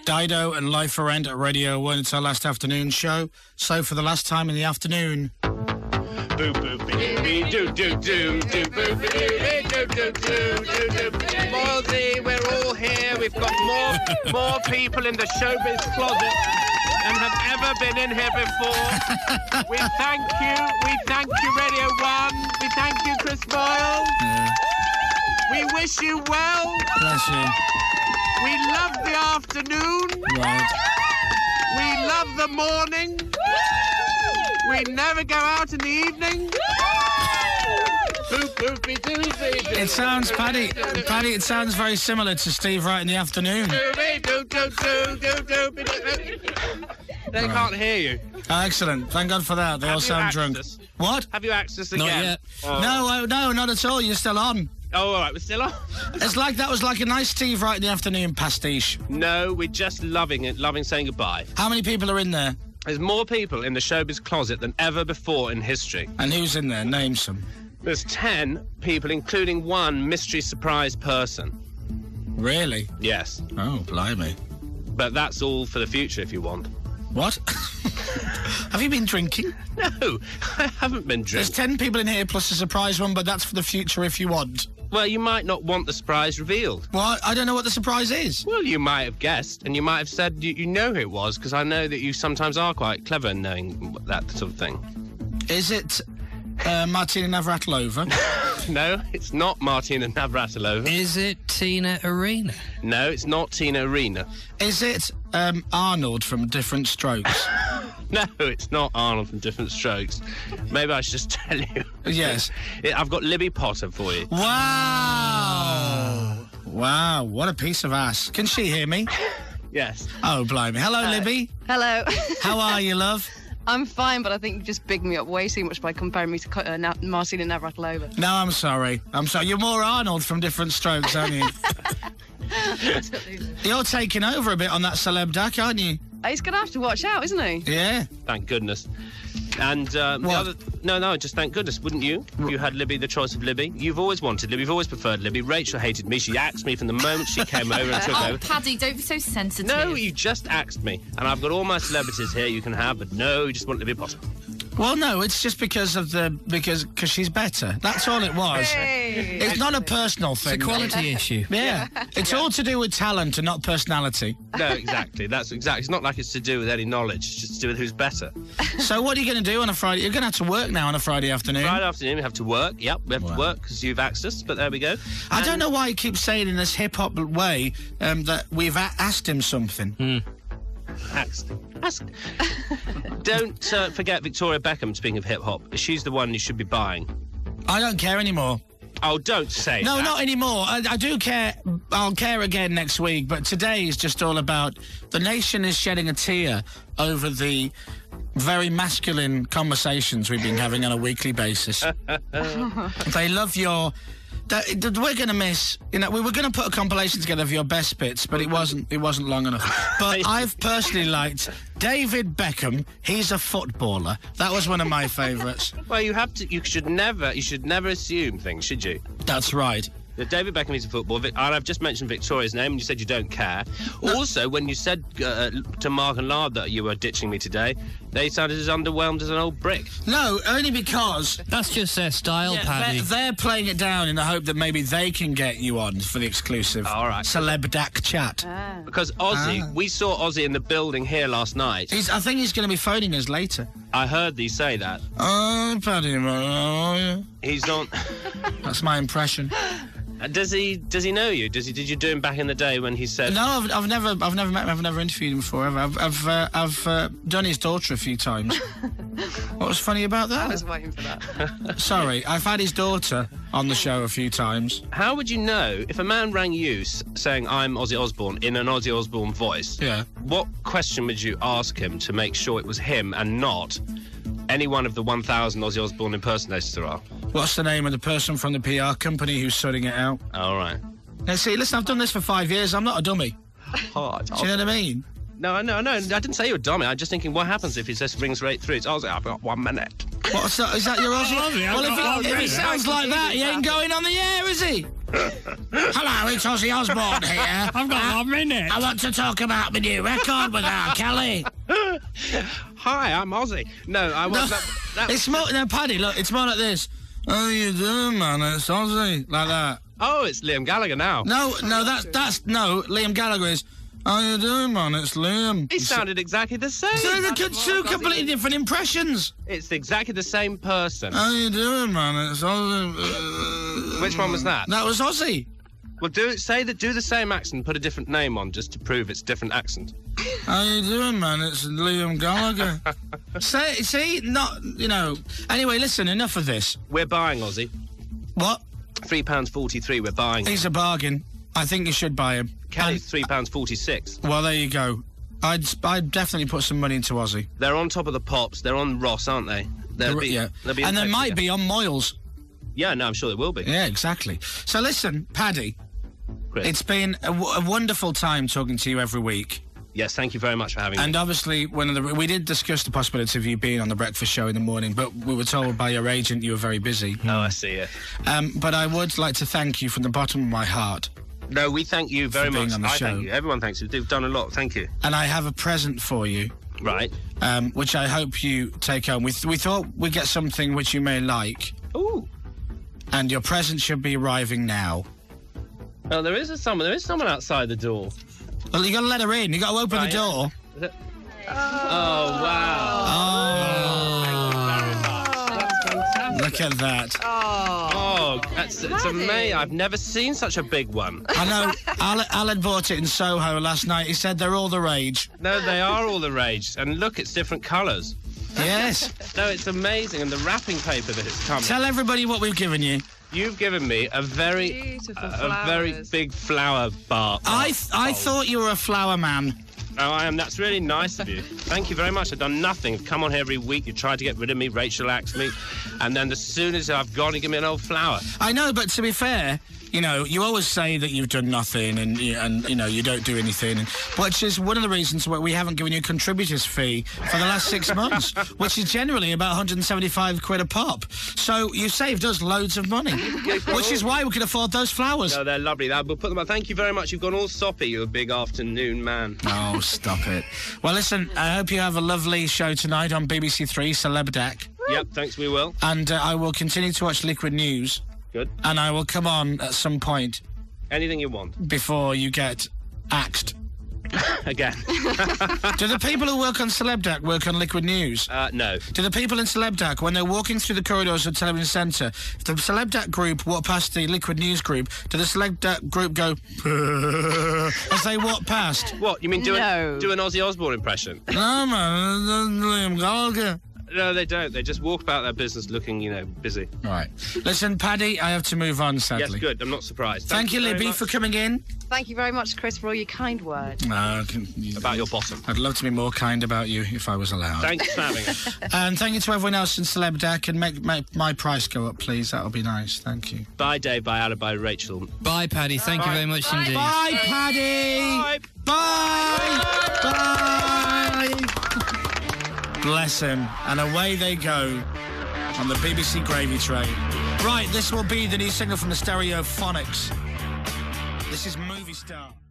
Dido and Life for Rent at Radio 1. It's our last afternoon show. So for the last time in the afternoon... Boo boo bee do do do do boo boo do do do do do. Mozzie, we're all here. We've got more people in the showbiz closet than have ever been in here before. We thank you, Radio 1. We thank you, Chris Boyle. We wish you well. Bless you. We love the afternoon. Right. We love the morning. We never go out in the evening. It sounds, Paddy, it sounds very similar to Steve Wright in the afternoon. They can't hear you. Oh, excellent. Thank God for that. They all sound drunk. What? Have you axed us again? Not yet. Oh. No, not at all. You're still on. Oh, all right, we're still on. It's like that was like a nice Steve Wright in the afternoon pastiche. No, we're just loving it, loving saying goodbye. How many people are in there? There's more people in the showbiz closet than ever before in history. And who's in there? Name some. There's 10 people, including one mystery surprise person. Really? Yes. Oh, blimey. But that's all for the future if you want. What? Have you been drinking? No, I haven't been drinking. There's 10 people in here plus a surprise one, but that's for the future if you want. Well, you might not want the surprise revealed. Well, I don't know what the surprise is. Well, you might have guessed, and you might have said you know who it was, because I know that you sometimes are quite clever in knowing that sort of thing. Is it Martina Navratilova? No, it's not Martina Navratilova. Is it Tina Arena? No, it's not Tina Arena. Is it Arnold from Different Strokes? No, it's not Arnold from Different Strokes. Maybe I should just tell you. Yes. I've got Libby Potter for you. Wow! Wow, what a piece of ass. Can she hear me? Yes. Oh, blimey. Hello, Libby. Hello. How are you, love? I'm fine, but I think you just bigged me up way too much by comparing me to Martina Navratilova. No, I'm sorry. You're more Arnold from Different Strokes, aren't you? You're taking over a bit on that celeb duck, aren't you? He's going to have to watch out, isn't he? Yeah. Thank goodness. And the other... No, just thank goodness, wouldn't you? You had Libby, the choice of Libby. You've always wanted Libby, you've always preferred Libby. Rachel hated me. She axed me from the moment she came over and took over. Paddy, don't be so sensitive. No, you just axed me. And I've got all my celebrities here you can have, but no, you just want Libby Potter. Well, no, it's just because she's better. That's all it was. Hey. It's not a personal thing. It's a quality issue. Yeah. It's all to do with talent and not personality. No, exactly. That's exactly. It's not like it's to do with any knowledge. It's just to do with who's better. So what are you going to do on a Friday? You're going to have to work now on a Friday afternoon. Friday afternoon, we have to work. Yep, we have to work because you've axed us, but there we go. I don't know why you keep saying in this hip-hop way that we've asked him something. Asked. Don't forget Victoria Beckham, speaking of hip-hop. She's the one you should be buying. I don't care anymore. Oh, don't say No, that. not anymore. I do care. I'll care again next week, but today is just all about the nation is shedding a tear over the very masculine conversations we've been having on a weekly basis. They love your... we're going to miss... we were going to put a compilation together of your best bits, but it wasn't long enough. But I've personally liked David Beckham. He's a footballer. That was one of my favourites. Well, you should never assume things, should you? That's right. David Beckham is a footballer, and I've just mentioned Victoria's name, and you said you don't care. No. Also, when you said to Mark and Lard that you were ditching me today, they sounded as underwhelmed as an old brick. No, only because... That's just their style, Paddy. They're playing it down in the hope that maybe they can get you on for the exclusive Celeb Dak chat. Because Ozzy, we saw Ozzy in the building here last night. I think he's going to be phoning us later. I heard thee say that. Oh, Paddy, he's not... That's my impression. Does he know you? Did you do him back in the day when he said? No, I've never met him. I've never interviewed him before. I've done his daughter a few times. What was funny about that? I was waiting for that. Sorry, I've had his daughter on the show a few times. How would you know if a man rang you saying I'm Ozzy Osbourne in an Ozzy Osbourne voice? Yeah. What question would you ask him to make sure it was him and not any one of the 1,000 Ozzy Osbourne impersonators there are? What's the name of the person from the PR company who's sorting it out? All right. Now, see, listen, I've done this for 5 years. I'm not a dummy. Hard. Do you know what I mean? No. I didn't say you were dummy. I'm just thinking, what happens if he just rings right through? It's Ozzy, I've got 1 minute. Is that your Ozzy? Well, if he sounds like that, he ain't going on the air, is he? Hello, it's Ozzy Osbourne here. I've got a minute. I want to talk about my new record with R. Kelly. Hi, I'm Ozzy. No, I want that. It's more... No, Paddy, look, it's more like this. How you doing, man? It's Ozzy. Like that. Oh, it's Liam Gallagher now. No, that's... No, Liam Gallagher is... How you doing, man? It's Liam. He sounded exactly the same. So they're two completely different impressions. It's exactly the same person. How you doing, man? It's Ozzy. Which one was that? That was Ozzy. Well, do the same accent, put a different name on, just to prove it's a different accent. How you doing, man? It's Liam Gallagher. See, not, you know... Anyway, listen, enough of this. We're buying Ozzy. What? £3.43, we're buying him. He's a bargain. I think you should buy him. Kelly's £3.46. Well, there you go. I'd definitely put some money into Ozzy. They're on top of the pops. They're on Ross, aren't they? Yeah. And they might be on Moyles. Yeah, no, I'm sure they will be. Yeah, exactly. So listen, Paddy, Chris. it's been a wonderful time talking to you every week. Yes, thank you very much for having me. And obviously, we did discuss the possibility of you being on the breakfast show in the morning, but we were told by your agent you were very busy. Oh, I see it. But I would like to thank you from the bottom of my heart. No, we thank you very much. On the show. Thank you. Everyone thanks you. You've done a lot. Thank you. And I have a present for you. Right. Which I hope you take home. We thought we'd get something which you may like. Ooh. And your present should be arriving now. Oh, there is someone outside the door. Well, you got to let her in. You got to open the door. Oh, wow. Look at that. Oh, it's amazing. I've never seen such a big one. I know. Alan bought it in Soho last night. He said they're all the rage. No, they are all the rage. And look, it's different colours. Yes. No, it's amazing. And the wrapping paper that it's come in. Tell everybody what we've given you. You've given me a very big flower bar. I thought you were a flower man. Oh, I am. That's really nice of you. Thank you very much. I've done nothing. I've come on here every week. You tried to get rid of me. Rachel axed me. And then as soon as I've gone, you give me an old flower. I know, but to be fair, you know, you always say that you've done nothing and you know, you don't do anything. Which is one of the reasons why we haven't given you a contributor's fee for the last 6 months, which is generally about 175 quid a pop. So you saved us loads of money, which is why we can afford those flowers. No, they're lovely. We'll put them up. Thank you very much. You've gone all soppy, you big afternoon man. Oh, stop it. Well, listen, I hope you have a lovely show tonight on BBC Three, Celebdac. Yep, thanks, we will. And I will continue to watch Liquid News. Good. And I will come on at some point. Anything you want. Before you get axed. Again. Do the people who work on Celebdac work on Liquid News? No. Do the people in Celebdac, when they're walking through the corridors of Television Centre, if the Celebdac group walk past the Liquid News group, do the Celebdac group go as they walk past? What, you mean do an Ozzy Osbourne impression? No, man, Liam Gallagher. No, they don't. They just walk about their business looking, busy. Right. Listen, Paddy, I have to move on, sadly. Yes, good. I'm not surprised. Thank you, Libby, for coming in. Thank you very much, Chris, for all your kind words. About your bottom. I'd love to be more kind about you if I was allowed. Thanks for having us. And thank you to everyone else in Celebdac, and make my price go up, please. That'll be nice. Thank you. Bye, Dave. Bye, Alan. Bye, Rachel. Bye, Paddy. Thank you very much indeed. Bye, Paddy. Bye. Bye. Bless him. And away they go on the BBC Gravy Train. Right, this will be the new single from the Stereophonics. This is Movie Star.